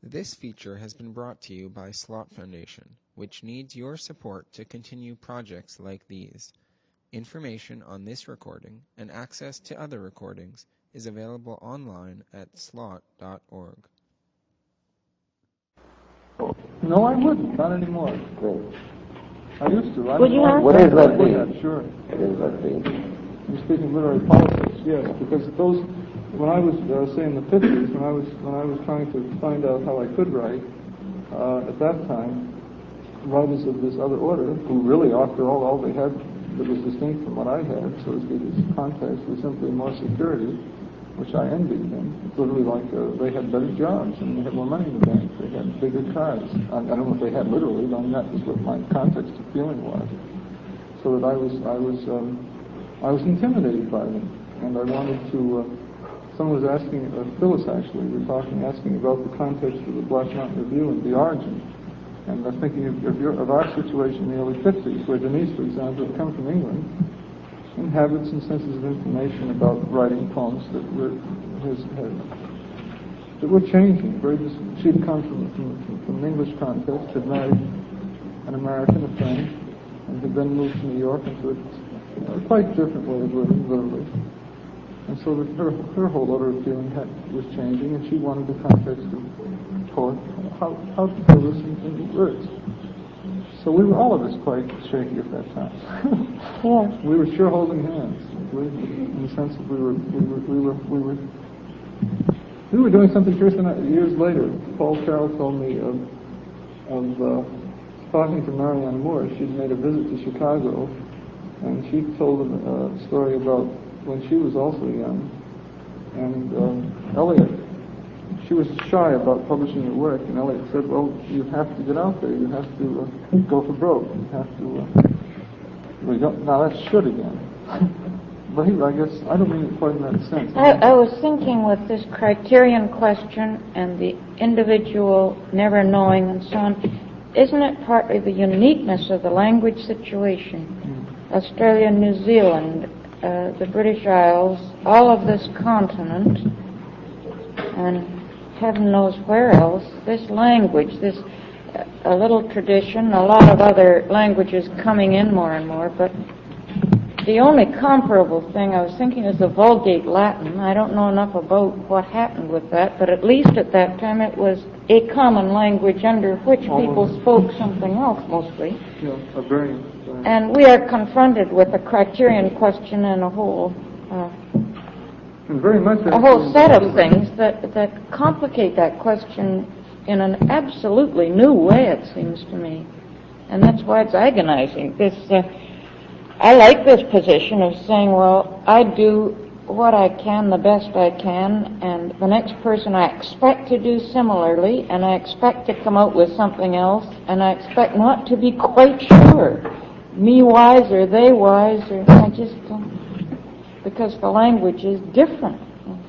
This feature has been brought to you by Slot Foundation, which needs your support to continue projects like these. Information on this recording and access to other recordings is available online at slot.org. No, I wouldn't. Not anymore. Great. I used to. Would you not? What is that be? Sure. What is that be? You're speaking literary politics, yes, because those, when I was, say in the 50s, when I was trying to find out how I could write, at that time, writers of this other order, who really, after all they had that was distinct from what I had, so to speak, as context, was simply more security, which I envied them. It's literally like they had better jobs and they had more money in the bank. They had bigger cars. I don't know if they had literally, but I mean, that was what my context of feeling was. So that I was intimidated by them, and I wanted to. Someone was asking, Phyllis actually, asking about the context of the Black Mountain Review and the origin. And I was thinking of our situation in the early 50s, where Denise, for example, had come from England, and habits and senses of information about writing poems that were changing. She'd come from an English context, had married an American, a friend, and had then moved to New York into a quite different way of living, literally. And so that her whole order of feeling was changing, and she wanted the context of poet, how to put this in words. So we were all of us quite shaky at that time. Yeah. We were sure holding hands, in the sense that we were doing something curious. And years later, Paul Carroll told me of talking to Marianne Moore. She'd made a visit to Chicago, and she told him a story about when she was also young, and Eliot. She was shy about publishing her work, and Eliot said, well, you have to get out there. You have to go for broke. You have to... now that's should again. But I guess, I don't mean it quite in that sense. I was thinking with this criterion question and the individual never knowing and so on, isn't it partly the uniqueness of the language situation? Australia, New Zealand, the British Isles, all of this continent, and heaven knows where else, this language, a little tradition, a lot of other languages coming in more and more, but the only comparable thing I was thinking is the Vulgate Latin. I don't know enough about what happened with that, but at least at that time it was a common language under which people spoke something else mostly. Yeah, a variant. And we are confronted with a criterion question and a whole very much a whole set of things that complicate that question in an absolutely new way, it seems to me. And that's why it's agonizing. I like this position of saying, well, I do what I can the best I can, and the next person I expect to do similarly, and I expect to come out with something else, and I expect not to be quite sure. Me wiser, they wiser. I just don't. Because the language is different.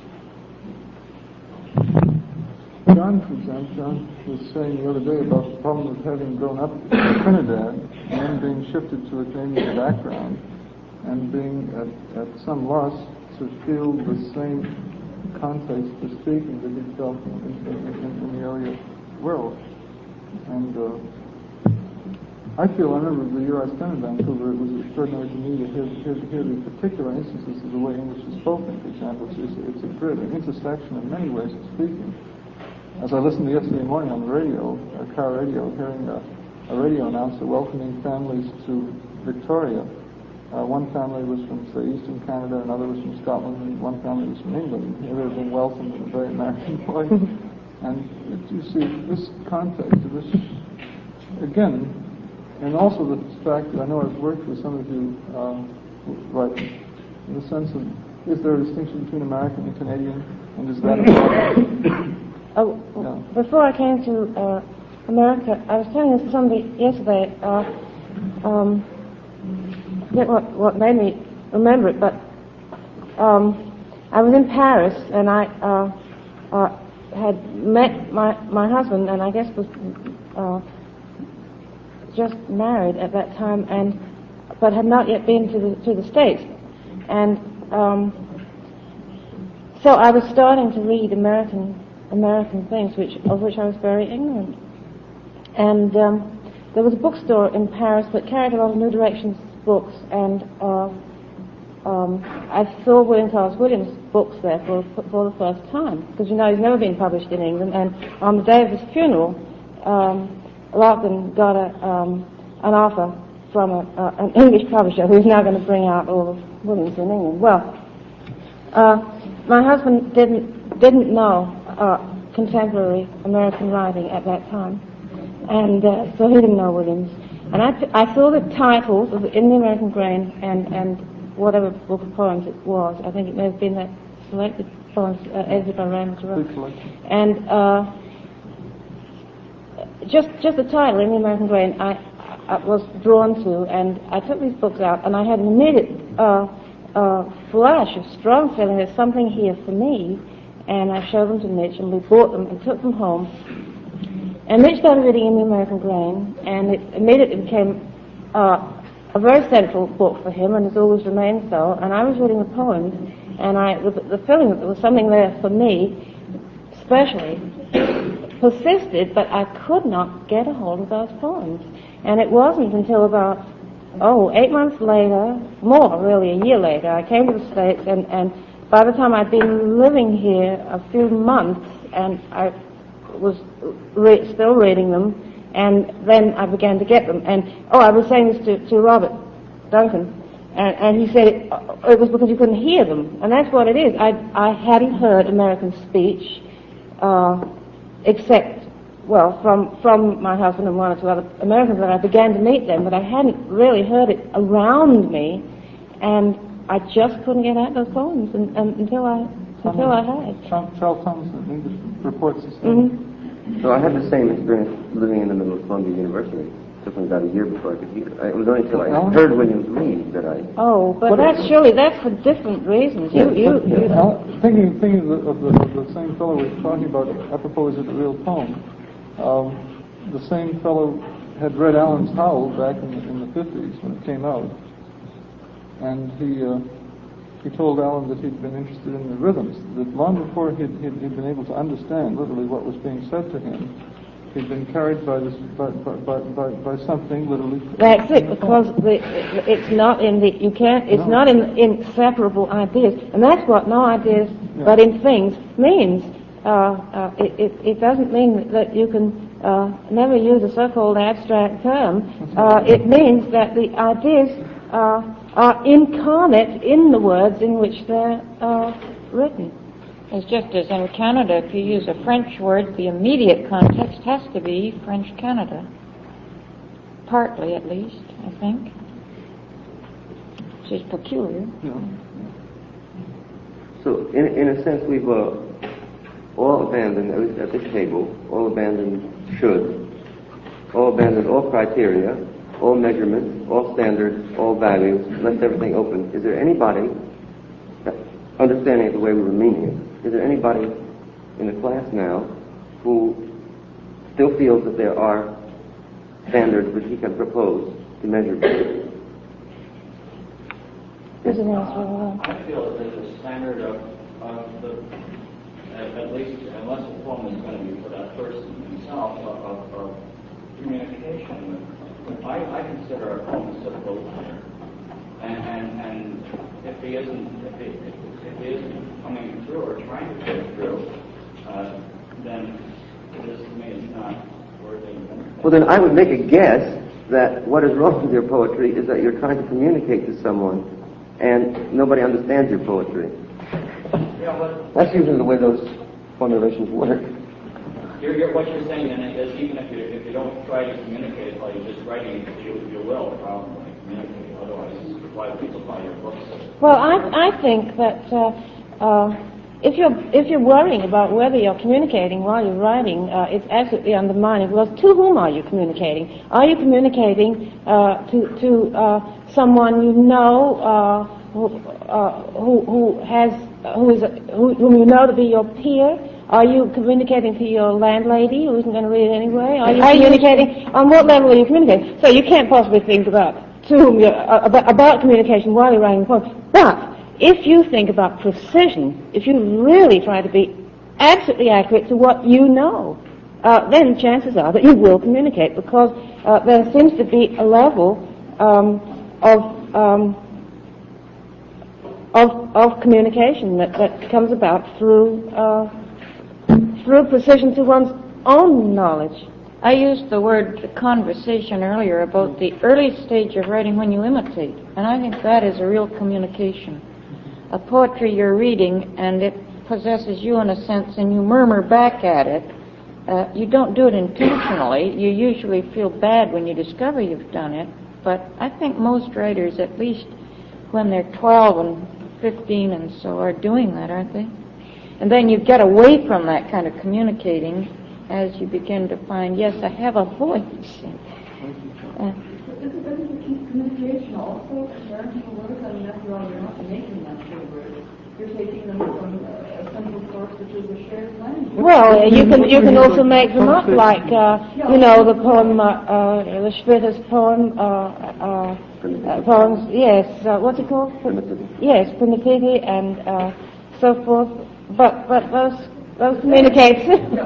John, for example, John was saying the other day about the problem of having grown up in Trinidad and then being shifted to a Canadian background and being at some loss to feel the same context for speaking that he felt in the earlier world. And I remember the year I spent in Vancouver, it was extraordinary to me to hear the particular instances of the way English is spoken, for example. It's a grid, an intersection in many ways of speaking. As I listened to yesterday morning on the radio, car radio, hearing a radio announcer welcoming families to Victoria. One family was from, say, Eastern Canada, another was from Scotland, and one family was from England. They were being welcomed in a very American way. And you see this context of this, again, and also the fact that I know I've worked with some of you writers, in the sense of, is there a distinction between American and Canadian, and is that a problem? Before I came to America, I was telling this to somebody yesterday, what made me remember it, but I was in Paris, and I had met my husband, and I guess was just married at that time, but had not yet been to the States, and so I was starting to read American American things, of which I was very ignorant. And there was a bookstore in Paris that carried a lot of New Directions books, and I saw William Carlos Williams' books there for the first time, because he's never been published in England, and on the day of his funeral, Larkin got an offer from an English publisher who's now going to bring out all of Williams in England. Well, my husband didn't know contemporary American writing at that time, and so he didn't know Williams. And I saw the titles in the American Grain and whatever book of poems it was. I think it may have been that selected poems edited by Raymond Thoreau. And just the title in the American Grain I was drawn to, and I took these books out, and I had an immediate flash of strong feeling there's something here for me, and I showed them to Mitch, and we bought them and took them home. And Mitch started reading in the American Grain, and it immediately became a very central book for him, and has always remained so. And I was reading the poems, and the feeling that there was something there for me, especially, persisted, but I could not get a hold of those poems. And it wasn't until about 8 months later, more really, a year later, I came to the States, and by the time I'd been living here a few months, and I was still reading them, and then I began to get them. And I was saying this to Robert Duncan, and he said it was because you couldn't hear them, and that's what it is. I hadn't heard American speech except, from my husband and one or two other Americans that I began to meet them, but I hadn't really heard it around me, and I just couldn't get at those poems until I had. Charles Thompson, English, reports the same. Mm-hmm. So I had the same experience living in the middle of Columbia University. It took me about a year before I could hear. It was only until I heard Williams read that I... But that's for different reasons. Thinking of the same fellow we were talking about, apropos is it a real poem, the same fellow had read Allen's Howl back in the 50s when it came out, and he told Allen that he'd been interested in the rhythms, that long before he'd been able to understand literally what was being said to him, he'd been carried by something literally. That's it, because it's not in the not in inseparable ideas, and that's what no ideas but in things means. It doesn't mean that you can never use a so-called abstract term. It means that the ideas are incarnate in the words in which they're written. It's just as in Canada, if you use a French word, the immediate context has to be French Canada. Partly, at least, I think. Which is peculiar. Yeah. So, in a sense, we've all abandoned, at least at this table, all abandoned should, all abandoned all criteria, all measurements, all standards, all values, left everything open. Is there anybody, understanding it the way we were meaning it, is there anybody in the class now who still feels that there are standards which he can propose to measure by? There's an answer. I feel that there's a standard of the, at least unless a poem is going to be for that person himself, of communication. I consider a poem a typical listener, and if he isn't coming through or trying to get through, then this to me is not worthy of anything. Well, then I would make a guess that what is wrong with your poetry is that you're trying to communicate to someone, and nobody understands your poetry. Yeah, but that's usually the way those formulations work. What you're saying then is even if you don't try to communicate while you're just writing, you will probably communicate. Otherwise, why would people buy your books? Well, I think that if you're worrying about whether you're communicating while you're writing, it's absolutely undermining. Because to whom are you communicating? Are you communicating to someone you know whom you know to be your peer? Are you communicating to your landlady who isn't going to read it anyway? Are you communicating? On what level are you communicating? So you can't possibly think about to whom you're, about communication while you're writing a poem. But if you think about precision, if you really try to be absolutely accurate to what you know, then chances are that you will communicate, because there seems to be a level of communication that comes about through precision to one's own knowledge. I used the word conversation earlier about the early stage of writing when you imitate, and I think that is a real communication. A poetry you're reading and it possesses you in a sense and you murmur back at it. You don't do it intentionally. You usually feel bad when you discover you've done it, but I think most writers, at least when they're 12 and 15 and so, are doing that, aren't they? And then you get away from that kind of communicating as you begin to find, yes, I have a voice. Isn't the key communication also learning the words? I mean, after all, you're not making them new words. You're taking them from a simple source, which is a shared language. Well, you can also make them up, like the poem, the Schwitter's poem, poems. Yes, what's it called? Yes, Primitivity and so forth. But those communicates.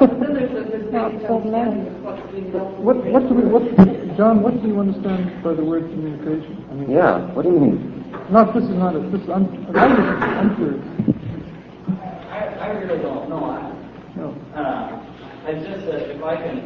John, what do you understand by the word communication? I mean, Yeah, what do you mean? I'm curious. I really don't know. It's just that if I can,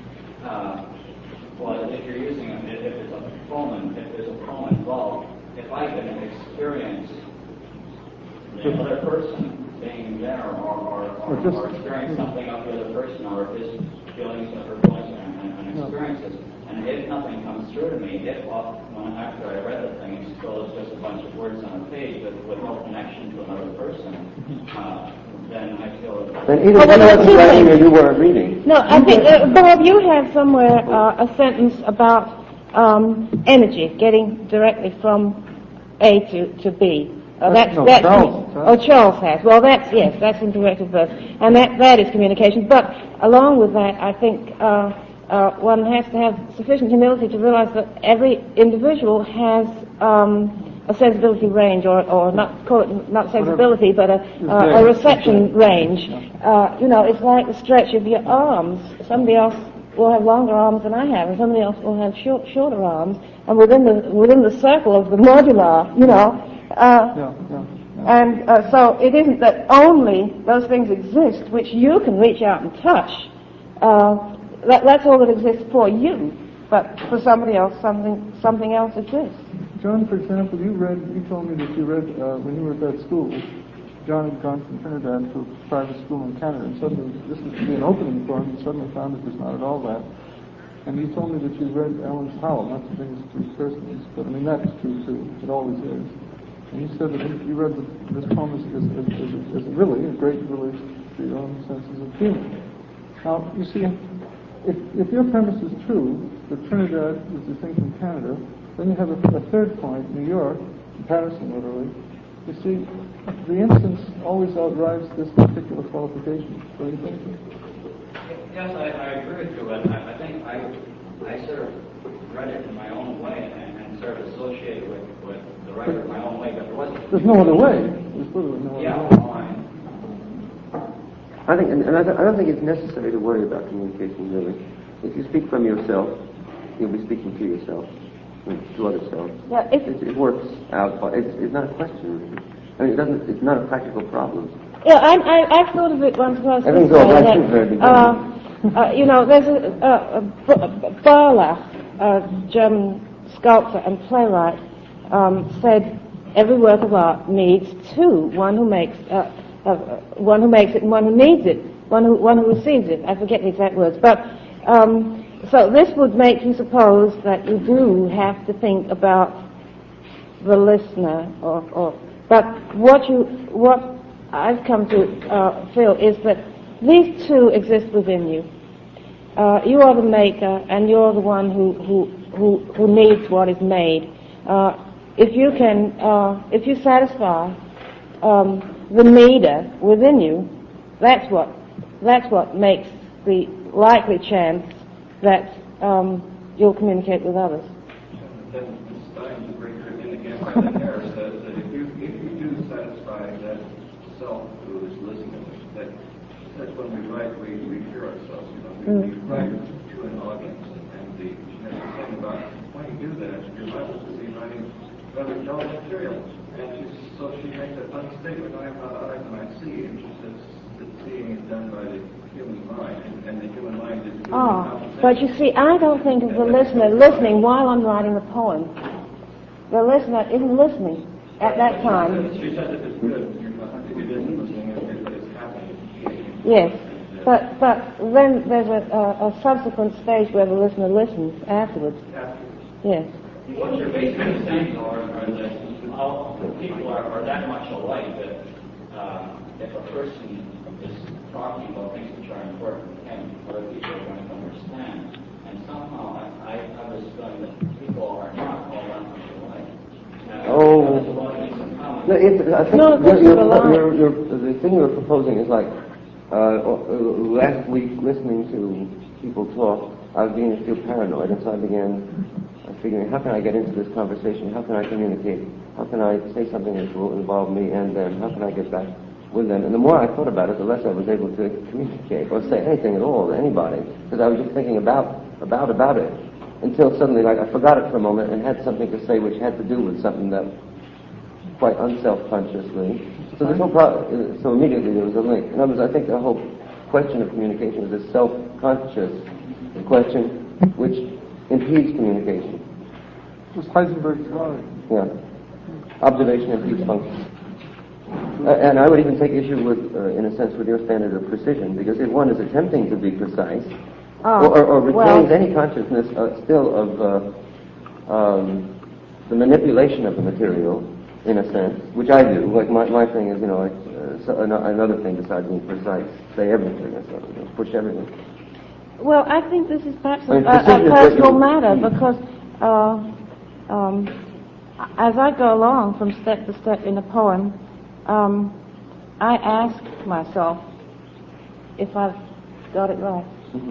if you're using it, if it's a poem, if there's a poem involved, if I can experience the other person being there, or experience something of the other person, or his feelings or her feelings and experiences, and if nothing comes through to me, after I read the thing, it's still just a bunch of words on a page with no connection to another person, then I feel... Then either you weren't writing or you weren't reading. No, I think, Bob, you have somewhere a sentence about energy, getting directly from A to B. Charles has. Well, that's in directive verse, and that is communication. But along with that, I think one has to have sufficient humility to realize that every individual has a sensibility range, or not call it not sensibility, but a reception range. It's like the stretch of your arms. Somebody else will have longer arms than I have, and somebody else will have shorter arms. And within the circle of the modular, And so it isn't that only those things exist which you can reach out and touch. That's all that exists for you, but for somebody else, something else exists. John, for example, you told me that you read when you were at that school. John had gone from Trinidad to a private school in Canada, and suddenly this was to be an opening for him, and suddenly found it was not at all that. And you told me that you read Ellen Powell, not to bring this to personally, but I mean that's true too. It always is. And you said that you read this poem as really a great relief to your own senses of feeling. Now, you see, if your premise is true, that Trinidad is distinct from Canada, then you have a third point, New York, comparison literally. You see, the instance always outdrives this particular qualification. What do you think? Yes, I agree with you, but I think I sort of read it in my own way and sort of associated with the writer in my own way, but there wasn't... There's no other way. There's literally no other way. I think, and I don't think it's necessary to worry about communication, really. If you speak from yourself, you'll be speaking to yourself, to other selves. Yeah, it works out. It's not a question. I mean, it's not a practical problem. Yeah, I've thought of it once or twice. Everything's all right from the very beginning. There's a Barlach, a German sculptor and playwright, said every work of art needs two: one who makes it, and one who needs it, one who receives it. I forget the exact words, but so this would make you suppose that you do have to think about the listener, but what I've come to feel is that these two exist within you. You are the maker, and you're the one who needs what is made. If you satisfy the needer within you, that's what makes the likely chance that you'll communicate with others. Stein's a great critic against that error says that if you do satisfy that self who is listening, that says when we write, we hear ourselves. We write to an audience, and the thing about when you do that, you're liable to be writing rather dull material. And so she makes a fun statement, I have not eyes and I see, and she says that seeing is done by the human mind, and the human mind is doing but you see, I don't think of the listener listening while I'm writing the poem. The listener isn't listening at that time. She said that it's good. If it isn't listening, it's happening. Yes, but then there's a subsequent stage where the listener listens afterwards. Yes. What you're basically saying, are that all people are that much alike that if a person is talking about things which are important to him, other people are going to understand. And somehow I have this feeling that people are not all that much alike. The thing you're proposing is like last week listening to people talk, I was beginning to feel paranoid, and so I began figuring, how can I get into this conversation? How can I communicate? How can I say something that will involve me and them? How can I get back with them? And the more I thought about it, the less I was able to communicate or say anything at all to anybody, because I was just thinking about it, until suddenly, like, I forgot it for a moment and had something to say which had to do with something that quite unself-consciously. So this whole so immediately there was a link. In other words, I think the whole question of communication is a self-conscious question which impedes communication. It was Heisenberg's law. Yeah. Observation impedes function. And I would even take issue with, in a sense, with your standard of precision, because if one is attempting to be precise, or retains any consciousness still of the manipulation of the material, in a sense, which I do. Like my thing is, another thing besides being precise, say everything, or something, push everything. Well, I think this is perhaps a personal matter, because as I go along from step to step in a poem, I ask myself if I've got it right.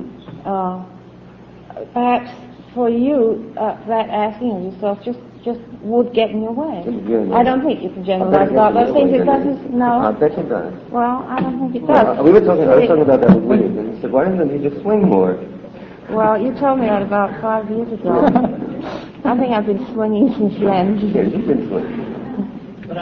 Perhaps for you, that asking of yourself just would get in your way. I don't think you can generalize about those things. It doesn't. No. I bet you does. Well, I don't think it does. I was talking about that with William, and he said, "Why doesn't he just swing more?" Well, you told me that about 5 years ago. I think I've been swinging since then. Yeah, you've been swinging. But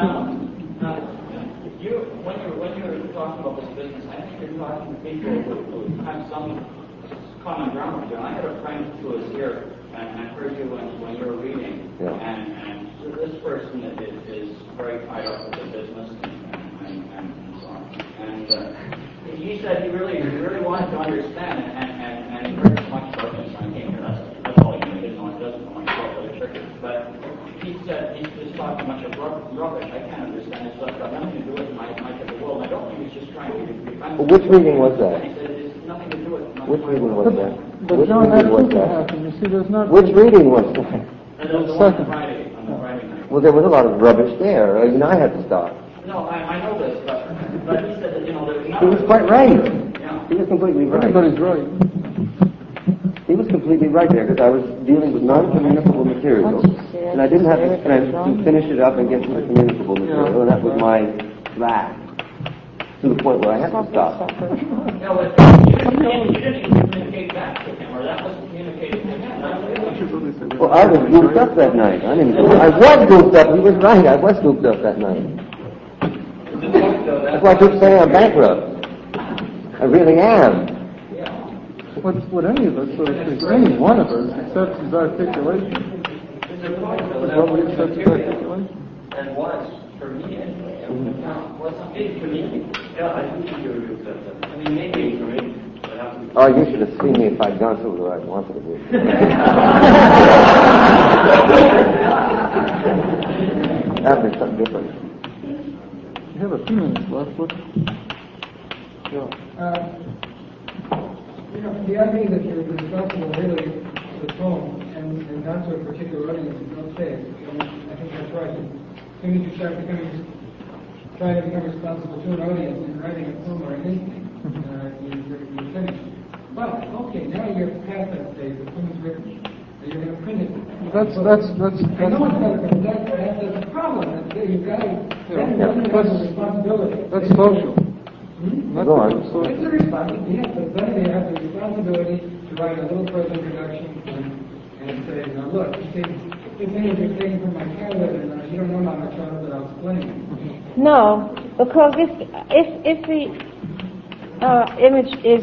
when you're talking about this business, I think you're talking to people who have some common ground with you. I had a friend who was here and heard you when you were reading, and this person is very tied up with the business and so on. And he said he really wanted to understand, and he heard much about this. I came here. That's all he knew. He didn't know. He doesn't know much about literature, but he said he's just talking much of rubbish. I can't understand it. It's got nothing to do with my type of world. I don't think he's just trying to defend. Which reading was that? He said it's nothing to do with. Which reading was that? But John, that could happen. You see, there's not. Which reading was that? On the Friday night. Well, there was a lot of rubbish there. Even I had to stop. No, I know this, but he said that there's not. He was quite right. Yeah. He was completely right. Everybody's right. He was completely right there, because I was dealing with non-communicable material, and I didn't have the strength to finish it up and get to the communicable material, and that was my lack, to the point where I had to stop. No, but you didn't communicate back to him, or that wasn't communicated to him. Well, I was goofed up that night. I was goofed up. He was right. I was goofed up that night. That's why I keep saying I'm bankrupt. I really am. What any of us, sort of think, any one of us accepts his articulation. What we accept his articulation. And was, for me anyway. Was something for me. Yeah, I think you would accept that. I mean, maybe for me. Oh, you should have seen me if I'd gone through what I wanted to do. That would be something different. You have a few minutes left. What? The idea that you're responsible really for the poem and not to a particular audience is not safe. I think that's right. As soon as you start trying to become responsible to an audience in writing a poem or anything, you're finished. But okay, now you're past that stage. The poem is written. You're going to print it. That's. I know it's not. That's a problem. You've got to. That's responsibility. That's social. Go on. So It's a responsibility, yes, but then they have the responsibility to write a little further introduction and say, now look, this image you're taking from my tablet, and you don't know how much of it I'll explain. No, because if the image is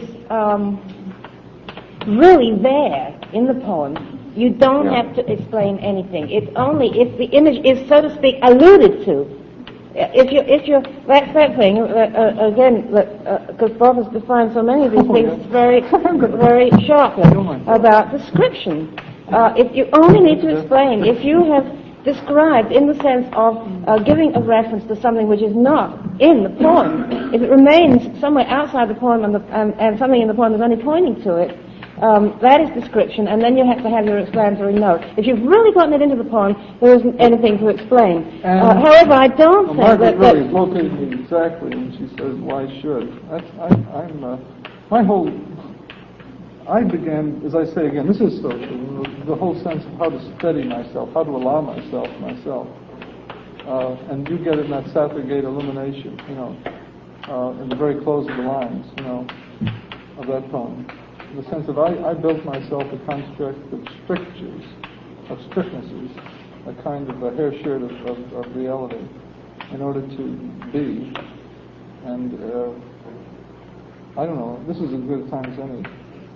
really there in the poem, you don't have to explain anything. It's only if the image is, so to speak, alluded to. If you're that's that thing again, because Bob has defined so many of these things very sharply about description. If you only need to explain, if you have described in the sense of giving a reference to something which is not in the poem, if it remains somewhere outside the poem and something in the poem is only pointing to it, that is description, and then you have to have your explanatory note. If you've really gotten it into the poem, there isn't anything to explain. However, I don't think Margaret that... really located me exactly when she says, why should? I began, as I say again, this is social, the whole sense of how to steady myself, how to allow myself. And you get it in that Sattergate illumination, in the very close of the lines, of that poem. In the sense of I built myself a construct of strictures, of strictnesses, a kind of a hair shirt of reality, in order to be. And I don't know, this is as good a time as any.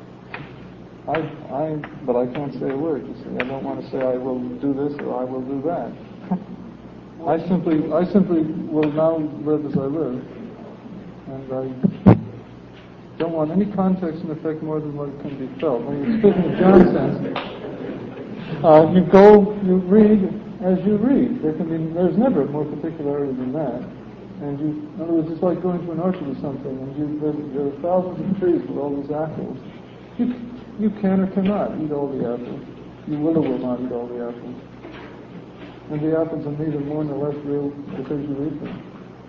But I can't say a word, you see. I don't want to say I will do this or I will do that. I simply will now live as I live. And I don't want any context and effect more than what can be felt. When you're speaking in John's sense, you read as you read. There's never more particularity than that. And in other words, it's like going to an orchard or something, and there are thousands of trees with all these apples. You can or cannot eat all the apples. You will or will not eat all the apples. And the apples are neither more nor less real because you eat them.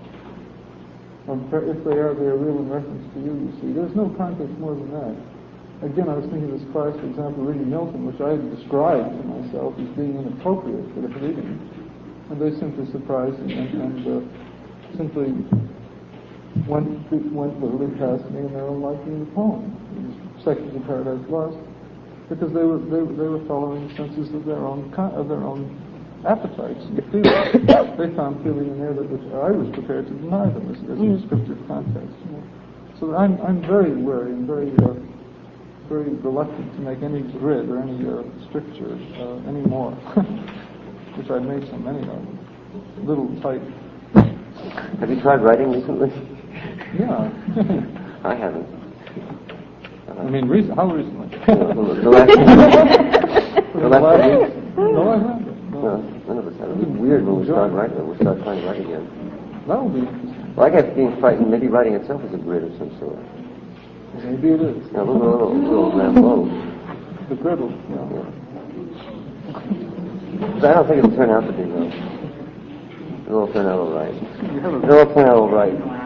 If they are real in reference to you see. There's no context more than that. Again, I was thinking of this class, for example, reading Milton, which I had described to myself as being inappropriate for the reading. And they simply surprised me and simply went literally past me in their own liking the poem. Sections of Paradise Lost, because they were following the senses of their own appetites and feelings. They found feeling in there which I was prepared to deny them as a descriptive context. So I'm very wary and very reluctant to make any grid or any stricture anymore, which I've made so many of. Little tight. Have you tried writing recently? Yeah. I haven't. I mean, how recently? The last week? No, I haven't. No, none of us have. It'd be weird when we start writing. We'll start trying to write again. That would be interesting. Well, I guess being frightened, maybe writing itself is a grid of some sort. Maybe it is. Yeah, a little Rambo. The griddle, yeah. But I don't think it'll turn out to be, though. It'll turn out all right. It'll turn out all right.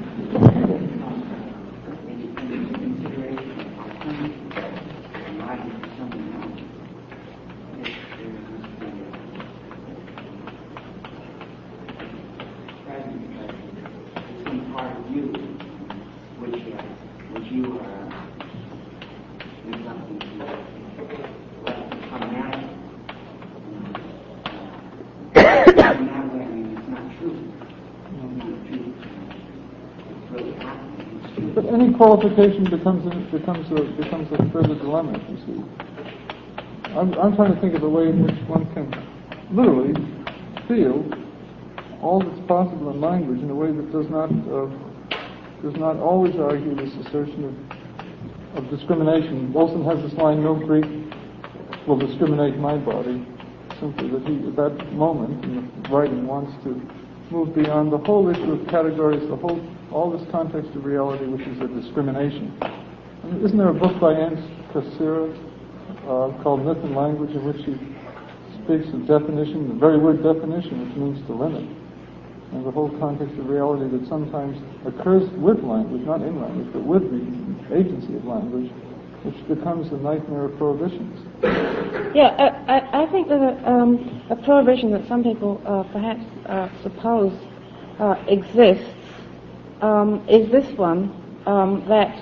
But any qualification becomes a further dilemma, you see. I'm trying to think of a way in which one can literally feel all that's possible in language in a way that does not always argue this assertion of discrimination. Wilson has this line, no Greek will discriminate my body, simply that he, at that moment in the writing, wants to move beyond the whole issue of categories, all this context of reality, which is a discrimination. I mean, isn't there a book by Ernst Cassirer called Myth and Language, in which he speaks of definition, the very word definition, which means to limit, and the whole context of reality that sometimes occurs with language, not in language, but with the agency of language, which becomes the nightmare of prohibitions. Yeah, I think that a prohibition that some people perhaps suppose exists is this one, that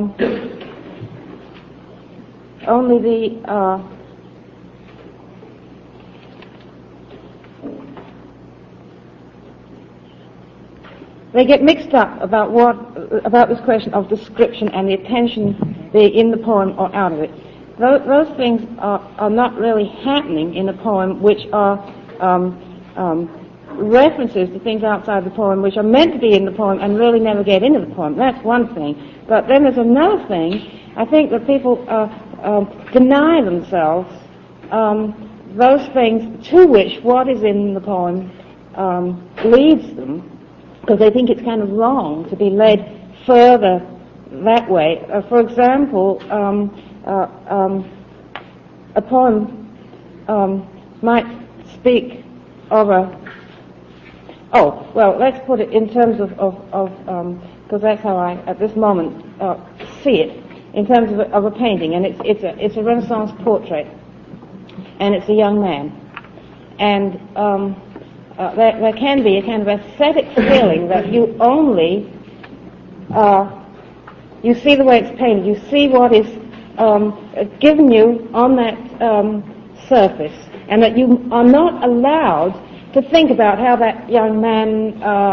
only the they get mixed up about this question of description and the attention being in the poem or out of it. Those things are not really happening in a poem, which are references to things outside the poem which are meant to be in the poem and really never get into the poem. That's one thing. But then there's another thing. I think that people deny themselves those things to which what is in the poem leads them, because they think it's kind of wrong to be led further that way. For example, a poem might speak of let's put it in terms of because that's how I, at this moment, see it, in terms of a painting, and it's a Renaissance portrait, and it's a young man, and there can be a kind of aesthetic feeling that you only you see the way it's painted, you see what is given you on that surface, and that you are not allowed to think about how that young man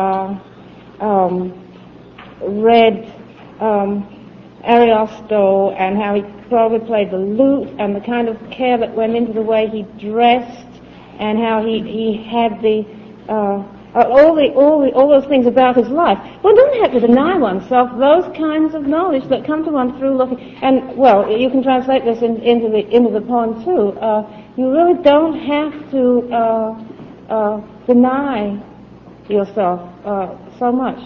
read Ariosto, and how he probably played the lute, and the kind of care that went into the way he dressed, and how he had all those things about his life. One doesn't have to deny oneself those kinds of knowledge that come to one through looking. And you can translate this into the poem too. You really don't have to deny yourself so much.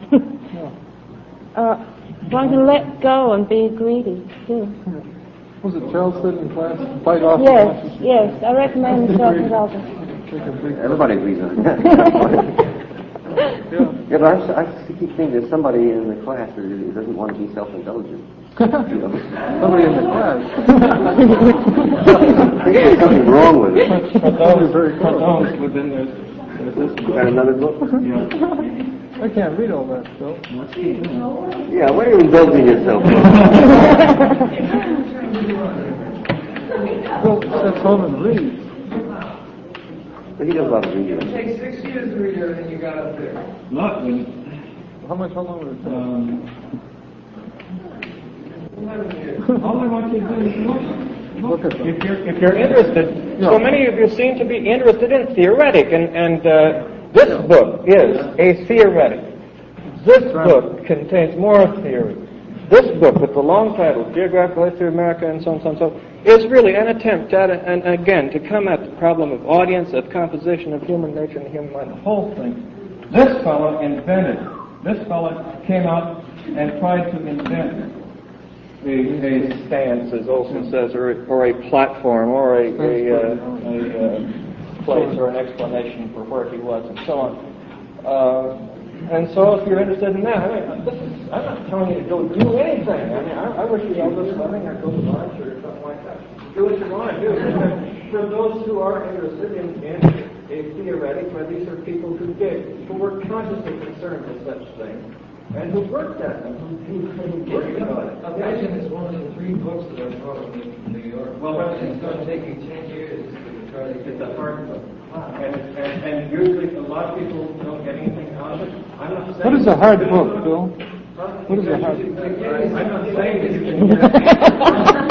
One can let go and be greedy too. Was it Charles said in class, bite off? Yes, I recommend the self-indulgence. Everybody agrees on that. Yeah, but I keep thinking there's somebody in the class who doesn't want to be self-indulgent. Somebody in the class. I think there's something wrong with it. Within this. Got another book? Yeah. I can't read all that, Phil. Yeah, why are you indulging yourself? Phil sits home and reads. But he does a lot of reading. It takes 6 years to read everything you got up there. How long would it take? 11 years. All I want you to do is Look at them. if you're interested. So many of you seem to be interested in theoretic, and this book is a theoretic. This book contains more theory. This book, with the long title, Geographical History of America, and so on, so on, so on, is really an attempt at, and again, to come at the problem of audience, of composition of human nature and human mind, the whole thing. This fellow invented. This fellow came out and tried to invent a stance, as Olson says, or a platform, or a place or an explanation for where he was, and so on. And so, if you're interested in that, I'm not telling you to go do anything. I wish you all this living or go to lunch or something like that. Do what you want to do. For those who are interested in a theoretic, but these are people who were consciously concerned with such things, and who worked at them, who worked on it. Imagine it's one of the 3 books that are probably in New York. Well, it's going to take you 10 years to try to get It's a hard book. And usually a lot of people don't get anything out of it. I'm not saying... What is a hard book, Bill? What is a hard book? I'm not saying that you can get